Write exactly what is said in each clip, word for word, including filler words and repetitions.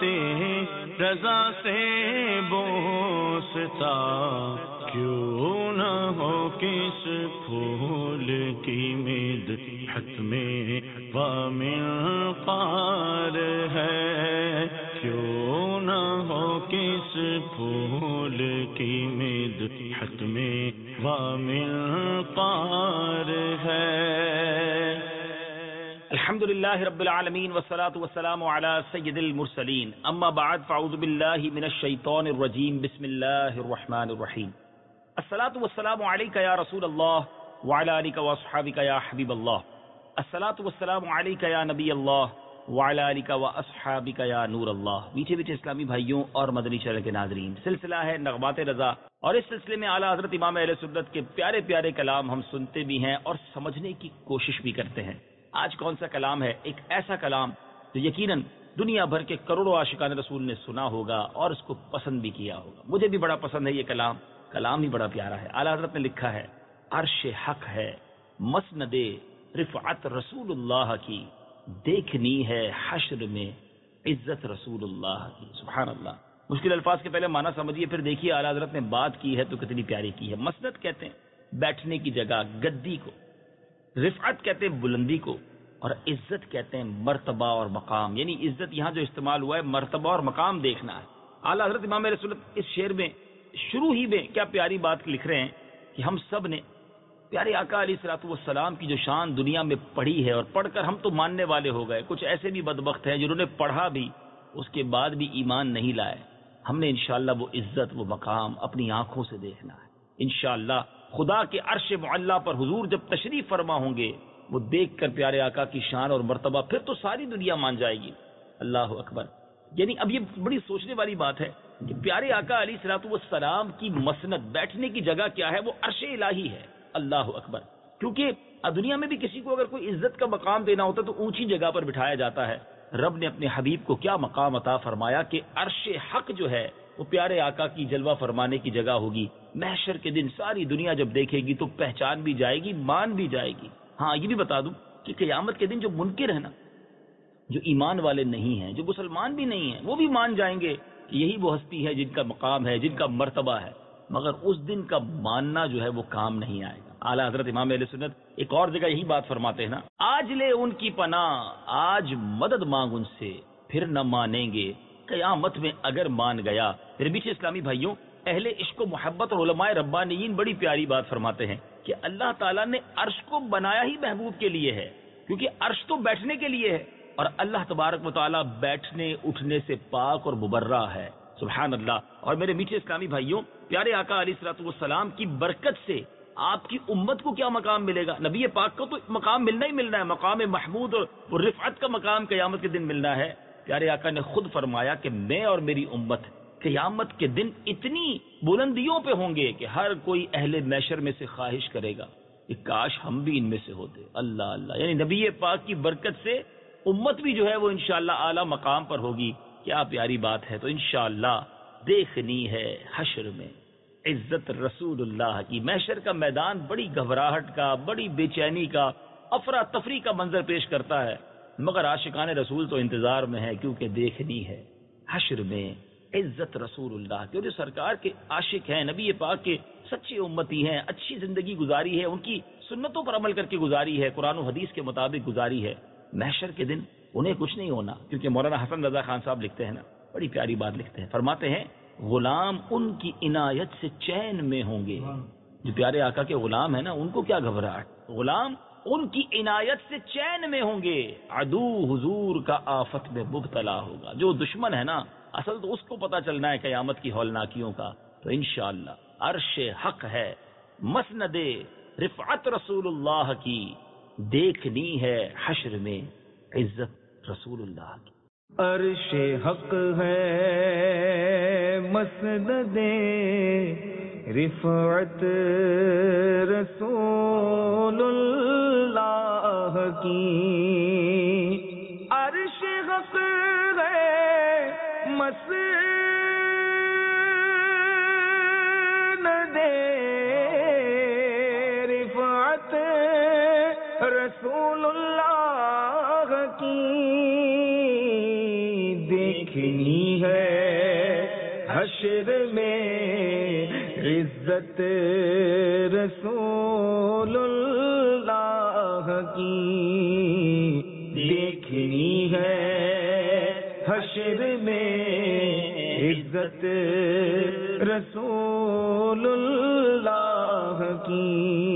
رضا سے بوستا، کیوں نہ ہو کس پھول کی مدحت میں ومنقار ہے، کیوں نہ ہو کس پھول کی مدحت میں ومنقار ہے۔ الحمدللہ رب العالمین والصلاة والسلام علی سید المرسلین، اما بعد فاعوذ باللہ من الشیطان الرجیم، بسم اللہ الرحمن الرحیم۔ الصلاة والسلام علیک یا رسول اللہ وعلی آلک واصحابک یا حبیب اللہ، الصلاة والسلام علیک یا نبی اللہ وعلی آلک واصحابک یا نور اللہ۔ میٹھے میٹھے اسلامی بھائیوں اور مدنی چینل کے ناظرین، سلسلہ ہے نغمات رضا، اور اس سلسلے میں اعلیٰ حضرت امام اہل سنت کے پیارے پیارے کلام ہم سنتے بھی ہیں اور سمجھنے کی کوشش بھی کرتے ہیں۔ آج کون سا کلام ہے؟ ایک ایسا کلام جو یقیناً دنیا بھر کے کروڑوں عاشقان رسول نے سنا ہوگا اور اس کو پسند بھی کیا ہوگا۔ مجھے بھی بڑا پسند ہے یہ کلام، کلام ہی بڑا پیارا ہے۔ اعلیٰ حضرت نے لکھا ہے، عرش حق ہے مسند رفعت رسول اللہ کی، دیکھنی ہے حشر میں عزت رسول اللہ کی۔ سبحان اللہ، مشکل الفاظ کے پہلے معنی سمجھیے، پھر دیکھیے اعلیٰ حضرت نے بات کی ہے تو کتنی پیاری کی ہے۔ مسند کہتے ہیں بیٹھنے کی جگہ، گدی کو، رفعت کہتے ہیں بلندی کو، اور عزت کہتے ہیں مرتبہ اور مقام۔ یعنی عزت یہاں جو استعمال ہوا ہے مرتبہ اور مقام دیکھنا ہے۔ اعلیٰ حضرت امام رسول اس شعر میں شروع ہی میں کیا پیاری بات لکھ رہے ہیں کہ ہم سب نے پیارے آقا علیہ الصلوۃ والسلام کی جو شان دنیا میں پڑھی ہے اور پڑھ کر ہم تو ماننے والے ہو گئے، کچھ ایسے بھی بدبخت ہیں جنہوں نے پڑھا بھی اس کے بعد بھی ایمان نہیں لائے۔ ہم نے انشاءاللہ وہ عزت، وہ مقام اپنی آنکھوں سے دیکھنا ہے انشاءاللہ۔ خدا کے عرش معلیٰ پر حضور جب تشریف فرما ہوں گے، وہ دیکھ کر پیارے آقا کی شان اور مرتبہ پھر تو ساری دنیا مان جائے گی۔ اللہ اکبر۔ یعنی اب یہ بڑی سوچنے والی بات ہے کہ پیارے آقا علیہ الصلوۃ والسلام کی مسند، بیٹھنے کی جگہ کیا ہے؟ وہ عرش الہی ہے۔ اللہ اکبر۔ کیونکہ دنیا میں بھی کسی کو اگر کوئی عزت کا مقام دینا ہوتا تو اونچی جگہ پر بٹھایا جاتا ہے۔ رب نے اپنے حبیب کو کیا مقام عطا فرمایا کہ عرش حق جو ہے وہ پیارے آقا کی جلوہ فرمانے کی جگہ ہوگی۔ محشر کے دن ساری دنیا جب دیکھے گی تو پہچان بھی جائے گی، مان بھی جائے گی۔ ہاں یہ بھی بتا دوں کہ قیامت کے دن جو منکر ہے نا، جو ایمان والے نہیں ہیں، جو مسلمان بھی نہیں ہیں، وہ بھی مان جائیں گے کہ یہی وہ ہستی ہے جن کا مقام ہے، جن کا مرتبہ ہے، مگر اس دن کا ماننا جو ہے وہ کام نہیں آئے گا۔ اعلیٰ حضرت امام اہل سنت ایک اور جگہ یہی بات فرماتے ہیں نا، آج لے ان کی پناہ، آج مدد مانگ ان سے، پھر نہ مانیں گے قیامت میں اگر مان گیا۔ پھر بیچ اسلامی بھائیوں، اہل عشق و محبت اور علماء ربانیین بڑی پیاری بات فرماتے ہیں کہ اللہ تعالیٰ نے عرش کو بنایا ہی محبوب کے لیے ہے، کیونکہ عرش تو بیٹھنے کے لیے ہے، اور اللہ تبارک و تعالیٰ بیٹھنے اٹھنے سے پاک اور مبرہ ہے۔ سبحان اللہ۔ اور میرے میٹھے اسلامی بھائیوں، پیارے آقا علیہ الصلوۃ والسلام کی برکت سے آپ کی امت کو کیا مقام ملے گا؟ نبی پاک کو تو مقام ملنا ہی ملنا ہے، مقام محمود اور رفعت کا مقام قیامت کے دن ملنا ہے۔ پیارے آقا نے خود فرمایا کہ میں اور میری امت قیامت کے دن اتنی بلندیوں پہ ہوں گے کہ ہر کوئی اہل محشر میں سے خواہش کرے گا کہ کاش ہم بھی ان میں سے ہوتے۔ اللہ اللہ۔ یعنی نبی پاک کی برکت سے امت بھی جو ہے وہ انشاءاللہ اعلیٰ مقام پر ہوگی۔ کیا پیاری بات ہے۔ تو انشاءاللہ دیکھنی ہے حشر میں عزت رسول اللہ کی۔ محشر کا میدان بڑی گھبراہٹ کا، بڑی بے چینی کا، افراتفری کا منظر پیش کرتا ہے، مگر عاشقان رسول تو انتظار میں ہے، کیونکہ دیکھنی ہے حشر میں عزت رسول اللہ کی۔ اور جو سرکار کے عاشق ہیں، نبی پاک کے سچے امتی ہیں، اچھی زندگی گزاری ہے، ان کی سنتوں پر عمل کر کے گزاری ہے، قرآن و حدیث کے مطابق گزاری ہے، محشر کے دن انہیں کچھ نہیں ہونا۔ کیونکہ مولانا حسن رضا خان صاحب لکھتے ہیں نا، بڑی پیاری بات لکھتے ہیں، فرماتے ہیں غلام ان کی عنایت سے چین میں ہوں گے۔ جو پیارے آقا کے غلام ہیں نا، ان کو کیا گھبراہٹ، غلام ان کی عنایت سے چین میں ہوں گے، عدو حضور کا آفت میں مبتلا ہوگا۔ جو دشمن ہے نا، اصل تو اس کو پتہ چلنا ہے قیامت کی ہولناکیوں کا۔ تو انشاءاللہ عرش حق ہے مسند رفعت رسول اللہ کی، دیکھنی ہے حشر میں عزت رسول اللہ کی۔ عرش حق ہے مسند رفعت رسول اللہ کی، عرش حق ہے مسند رفعت رسول اللہ کی دیکھنی ہے حشر میں عزت رسول اللہ کی دیکھنی ہے حشر میں عزت رسول اللہ کی.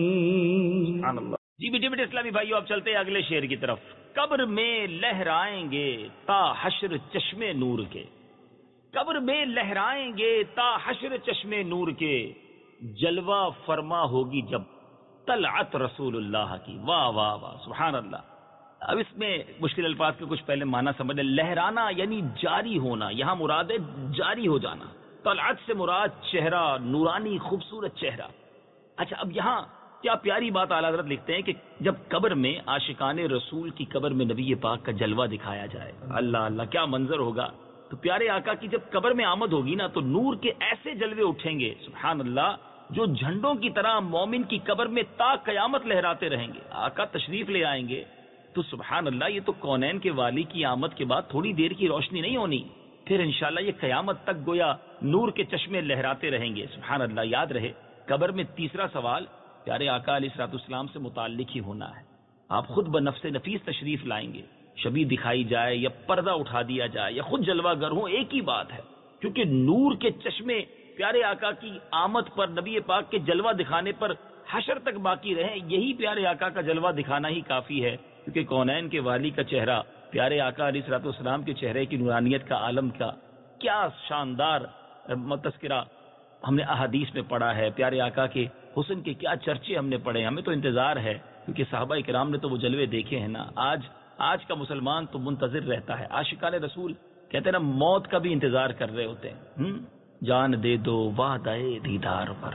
جی بیٹے بیٹے اسلامی بھائیو، اب چلتے ہیں اگلے شعر کی طرف. قبر میں لہرائیں گے تا حشر چشمے نور کے، قبر میں لہرائیں گے تا حشر چشمے نور کے، جلوہ فرما ہوگی جب طلعت رسول اللہ کی. واہ واہ واہ، سبحان اللہ. اب اس میں مشکل الفاظ کے کچھ پہلے معنی سمجھ لیں. لہرانا یعنی جاری ہونا، یہاں مراد ہے جاری ہو جانا. طلعت سے مراد چہرہ، نورانی خوبصورت چہرہ. اچھا، اب یہاں کیا پیاری بات اعلیٰ حضرت لکھتے ہیں کہ جب قبر میں عاشقان رسول کی قبر میں نبی پاک کا جلوہ دکھایا جائے، اللہ اللہ کیا منظر ہوگا. تو پیارے آقا کی جب قبر میں آمد ہوگی نا تو نور کے ایسے جلوے اٹھیں گے سبحان اللہ، جو جھنڈوں کی طرح مومن کی قبر میں تا قیامت لہراتے رہیں گے. آقا تشریف لے آئیں گے تو سبحان اللہ، یہ تو کونین کے والی کی آمد کے بعد تھوڑی دیر کی روشنی نہیں ہونی، پھر انشاءاللہ یہ قیامت تک گویا نور کے چشمے لہراتے رہیں گے. سبحان اللہ. یاد رہے قبر میں تیسرا سوال پیارے آقا علیہ الصلوۃ والسلام سے متعلق ہی ہونا ہے. آپ خود بنفس نفیس تشریف لائیں گے، شبیہ دکھائی جائے یا پردہ اٹھا دیا جائے یا خود جلوہ گر ہوں، ایک ہی بات ہے. کیونکہ نور کے چشمے پیارے آقا کی آمد پر، نبی پاک کے جلوہ دکھانے پر حشر تک باقی رہیں، یہی پیارے آقا کا جلوہ دکھانا ہی کافی ہے. کیونکہ کونین کے والی کا چہرہ، پیارے آقا علیہ الصلوۃ والسلام کے چہرے کی نورانیت کا عالم کا کیا شاندار تذکرہ ہم نے احادیث میں پڑھا ہے. پیارے آقا کے حسن کے کیا چرچے ہم نے پڑھے. ہمیں تو انتظار ہے کیونکہ صحابہ کرام نے تو وہ جلوے دیکھے ہیں نا. آج آج کا مسلمان تو منتظر رہتا ہے. عاشقان رسول کہتے ہیں نا موت کا بھی انتظار کر رہے ہوتے ہیں. جان دے دو وعدہ دیدار پر،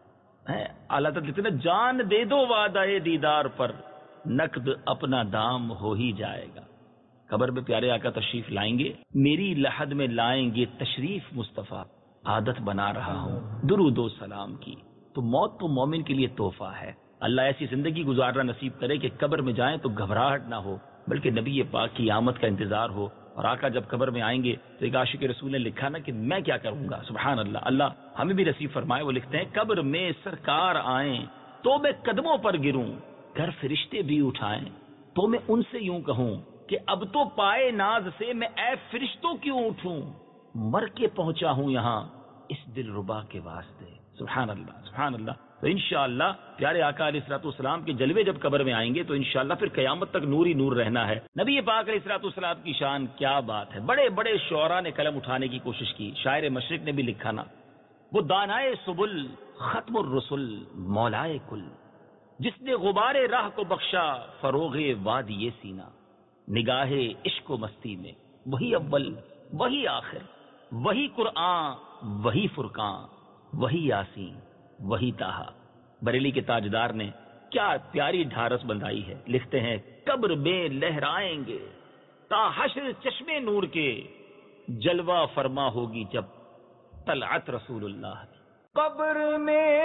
اللہ تعالیٰ کہتے ہیں نا جان دے دو وعدہ دیدار پر، نقد اپنا دام ہو ہی جائے گا. قبر میں پیارے آقا تشریف لائیں گے، میری لحد میں لائیں گے تشریف مصطفیٰ، عادت بنا رہا ہوں درود و سلام کی. تو موت تو مومن کے لیے تحفہ ہے. اللہ ایسی زندگی گزارنا نصیب کرے کہ قبر میں جائیں تو گھبراہٹ نہ ہو، بلکہ نبی پاک کی آمد کا انتظار ہو. اور آقا جب قبر میں آئیں گے تو ایک عاشق رسول نے لکھا نا کہ میں کیا کروں گا. سبحان اللہ. اللہ ہمیں بھی نصیب فرمائے. وہ لکھتے ہیں قبر میں سرکار آئیں تو میں قدموں پر گروں، گھر فرشتے بھی اٹھائیں تو میں ان سے یوں کہوں کہ اب تو پائے ناز سے میں اے فرشتوں کیوں اٹھوں، مر کے پہنچا ہوں یہاں اس دل ربا کے واسطے. سبحان اللہ سبحان اللہ. تو انشاءاللہ پیارے آقا علیہ الصلوۃ والسلام کے جلوے جب قبر میں آئیں گے تو انشاءاللہ پھر قیامت تک نور ہی نور رہنا ہے. نبی پاک علیہ الصلوۃ والسلام کی شان کیا بات ہے. بڑے بڑے شعراء نے قلم اٹھانے کی کوشش کی. شاعر مشرق نے بھی لکھا نا، وہ دانائے سبل ختم الرسل مولائے کل، جس نے غبار راہ کو بخشا فروغ وادی سینہ، نگاہ عشق و مستی میں وہی اول وہی آخر، وہی قرآن وہی فرقان وہی یاسین وہی تاہا. بریلی کے تاجدار نے کیا پیاری ڈھارس بندائی ہے. لکھتے ہیں قبر میں لہرائیں گے تا حشر چشمے نور کے، جلوہ فرما ہوگی جب طلعت رسول اللہ. قبر میں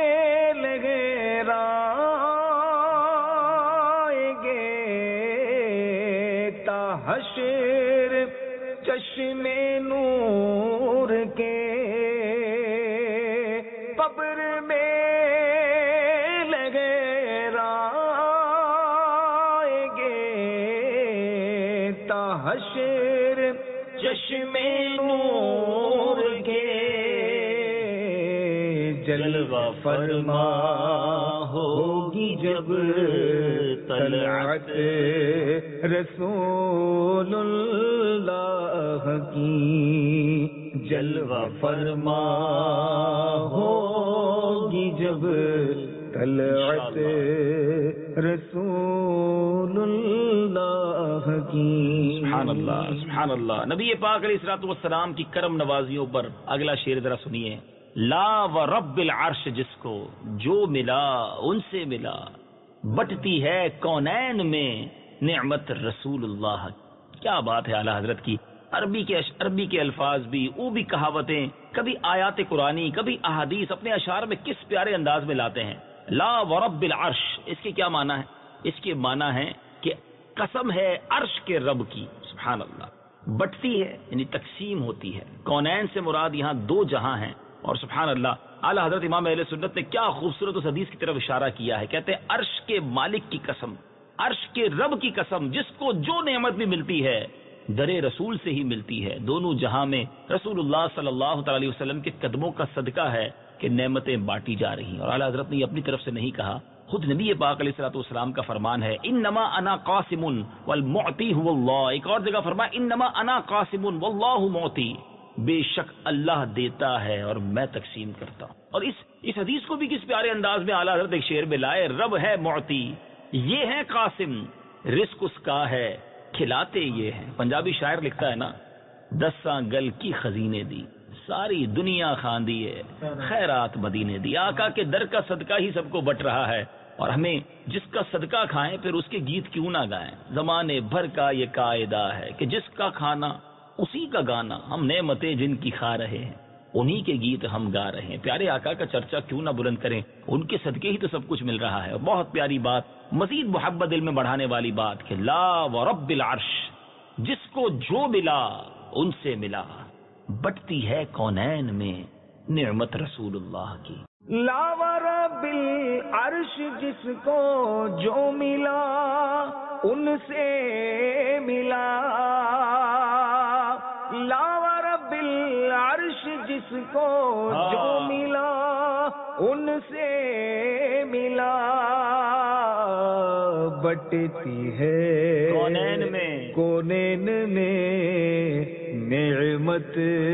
لہرائیں گے تا حشر چشمے نور کے، قبر میں لہرائیں گے تا حشر چشمے نور کے، جلوہ فرما ہوگی جب طلعت رسول اللہ کی، جلوہ فرما ہوگی جب طلعت رسول اللہ کی. سبحان اللہ سبحان اللہ. نبی پاک علیہ الصلوۃ والسلام کی کرم نوازیوں پر اگلا شعر ذرا سنیے. لا و رب العرش جس کو جو ملا ان سے ملا، بٹتی ہے کونین میں نعمت رسول اللہ. کیا بات ہے اعلیٰ حضرت کی. عربی کے عربی کے الفاظ بھی، وہ بھی کہاوتیں، کبھی آیات قرآنی کبھی احادیث اپنے اشعار میں کس پیارے انداز میں لاتے ہیں. لا و رب العرش، اس کے کیا معنی ہے؟ اس کے معنی ہے کہ قسم ہے عرش کے رب کی. سبحان اللہ. بٹتی ہے یعنی تقسیم ہوتی ہے. کونین سے مراد یہاں دو جہاں ہیں. اور سبحان اللہ اعلیٰ حضرت امام اہل سنت نے کیا خوبصورت اس حدیث کی طرف اشارہ کیا ہے. کہتے ہیں عرش کے مالک کی قسم, عرش کے رب کی قسم, جس کو جو نعمت بھی ملتی ہے درے رسول سے ہی ملتی ہے. دونوں جہاں میں رسول اللہ صلی اللہ تعالی علیہ وسلم کے قدموں کا صدقہ ہے کہ نعمتیں بانٹی جا رہی ہیں. اور اعلیٰ حضرت نے یہ اپنی طرف سے نہیں کہا, خود نبی پاک علیہ الصلوۃ والسلام کا فرمان ہے انما انا قاسم والمعطی هو اللہ. ایک اور جگہ فرمایا انما انا قاسم واللہ معطی, بے شک اللہ دیتا ہے اور میں تقسیم کرتا ہوں. اور اس اس حدیث کو بھی کس پیارے انداز میں اعلیٰ حضرت ایک شعر میں لائے, رب ہے معطی, یہ ہے قاسم, رزق اس کا ہے, کھلاتے یہ ہیں. پنجابی شاعر لکھتا ہے نا, دساں گل کی خزینے دی, ساری دنیا خاندی ہے, خیرات مدینے دی. آقا کے در کا صدقہ ہی سب کو بٹ رہا ہے, اور ہمیں جس کا صدقہ کھائیں پھر اس کے گیت کیوں نہ گائیں. زمانے بھر کا یہ قاعدہ ہے کہ جس کا کھانا اسی کا گانا, ہم نعمتیں جن کی کھا رہے ہیں انہی کے گیت ہم گا رہے ہیں. پیارے آقا کا چرچا کیوں نہ بلند کریں, ان کے صدقے ہی تو سب کچھ مل رہا ہے. اور بہت پیاری بات, مزید محبت دل میں بڑھانے والی بات کہ لا ورب العرش, جس کو جو ملا ان سے ملا, بٹتی ہے کونین میں نعمت رسول اللہ کی. لا ورب العرش, جس کو جو ملا ان سے ملا. لا ورب العرش, جس کو جو ملا ان سے ملا. بٹتی ہے کونین میں کونین میں نعمت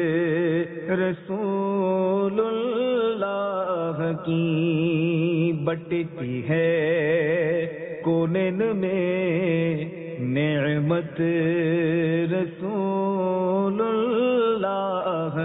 رسول اللہ کی. بٹتی ہے کونین میں نعمت رسول اللہ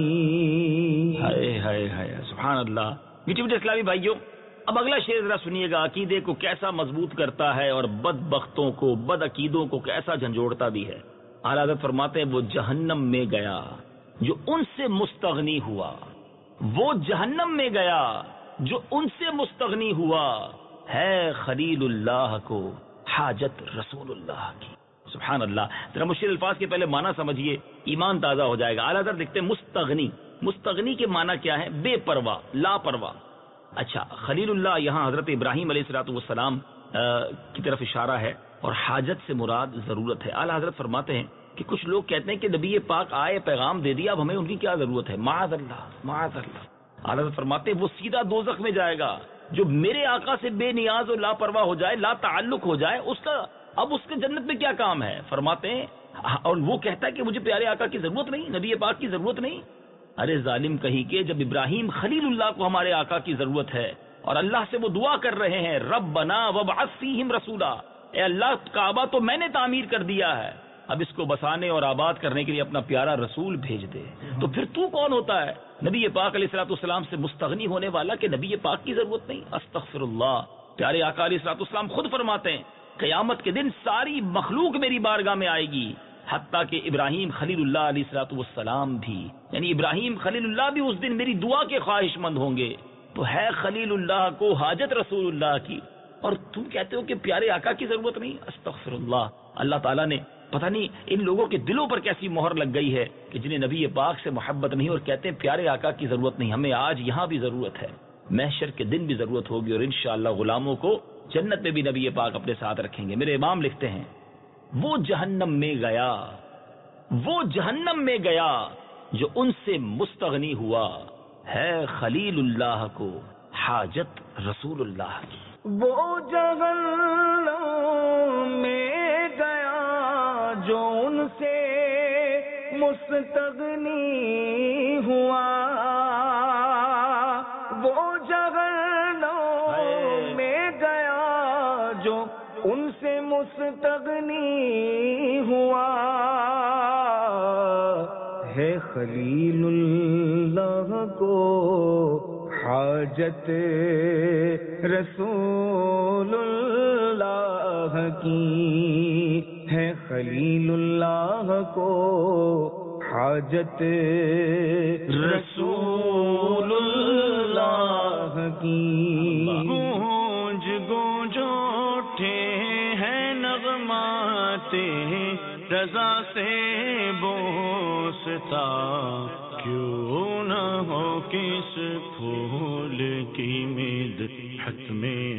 کی. ہائے ہائے ہائے سبحان اللہ. میٹھے میٹھے اسلامی بھائیوں, اب اگلا شعر ذرا سنیے گا. عقیدے کو کیسا مضبوط کرتا ہے اور بد بختوں کو, بد عقیدوں کو کیسا جھنجھوڑتا بھی ہے. اعلیٰ حضرت فرماتے ہیں وہ جہنم میں گیا جو ان سے مستغنی ہوا, وہ جہنم میں گیا جو ان سے مستغنی ہوا, ہے خلیل اللہ کو حاجت رسول اللہ کی. سبحان اللہ. ذرا مشکل الفاظ کے پہلے معنی سمجھیے, ایمان تازہ ہو جائے گا. اعلیٰ حضرت لکھتے ہیں مستغنی, مستغنی کے معنی کیا ہے؟ بے پرواہ, لاپرواہ. اچھا, خلیل اللہ یہاں حضرت ابراہیم علیہ الصلوۃ والسلام کی طرف اشارہ ہے, اور حاجت سے مراد ضرورت ہے. اعلیٰ حضرت فرماتے ہیں کہ کچھ لوگ کہتے ہیں کہ نبی پاک آئے, پیغام دے دیا, اب ہمیں ان کی کیا ضرورت ہے. معاذ اللہ, معاذ اللہ. اعلیٰ حضرت فرماتے ہیں وہ سیدھا دوزخ میں جائے گا جو میرے آقا سے بے نیاز اور لاپرواہ ہو جائے, لا تعلق ہو جائے, اس کا اب اس کے جنت میں کیا کام ہے. فرماتے ہیں, اور وہ کہتا ہے کہ مجھے پیارے آقا کی ضرورت نہیں, نبی پاک کی ضرورت نہیں. ارے ظالم کہیں کہ جب ابراہیم خلیل اللہ کو ہمارے آقا کی ضرورت ہے اور اللہ سے وہ دعا کر رہے ہیں ربنا وابعث فیہم رسولا, اے اللہ کعبہ تو میں نے تعمیر کر دیا ہے, اب اس کو بسانے اور آباد کرنے کے لیے اپنا پیارا رسول بھیج دے. تو پھر تو کون ہوتا ہے نبی پاک علیہ الصلوۃ والسلام سے مستغنی ہونے والا کہ نبی پاک کی ضرورت نہیں. استغفر اللہ. پیارے آقا علیہ الصلوۃ والسلام خود فرماتے ہیں قیامت کے دن ساری مخلوق میری بارگاہ میں آئے گی, حتیٰ کہ ابراہیم خلیل اللہ علیہ الصلوۃ والسلام بھی, یعنی ابراہیم خلیل اللہ بھی اس دن میری دعا کے خواہش مند ہوں گے. تو ہے خلیل اللہ کو حاجت رسول اللہ کی, اور تم کہتے ہو کہ پیارے آقا کی ضرورت نہیں. استغفر اللہ. اللہ تعالیٰ نے پتہ نہیں ان لوگوں کے دلوں پر کیسی مہر لگ گئی ہے کہ جنہیں نبی پاک سے محبت نہیں اور کہتے ہیں پیارے آقا کی ضرورت نہیں. ہمیں آج یہاں بھی ضرورت ہے, محشر کے دن بھی ضرورت ہوگی, اور انشاءاللہ غلاموں کو جنت میں بھی نبی پاک اپنے ساتھ رکھیں گے. میرے امام لکھتے ہیں وہ جہنم میں گیا, وہ جہنم میں گیا جو ان سے مستغنی ہوا, ہے خلیل اللہ کو حاجت رسول اللہ کی. وہ جہنم میں گیا جو ان سے مستغنی ہوا, وہ جہنم میں گیا جو ان سے مستغنی ہوا, ہے خلیل اللہ کو حاجت رسول اللہ کی, ہے خلیل اللہ کو حاجت رسول اللہ کی. گونج گونج اٹھے ہیں نغمہ آتے رضا سے بوستا، کیوں نہ ہو کس پھول کی مدحت میں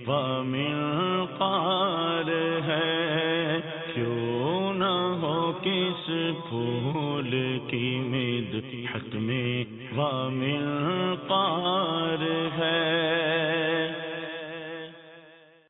ومنقار ہے، کیوں نہ ہو کس پھول کی مدحت میں ومنقار ہے۔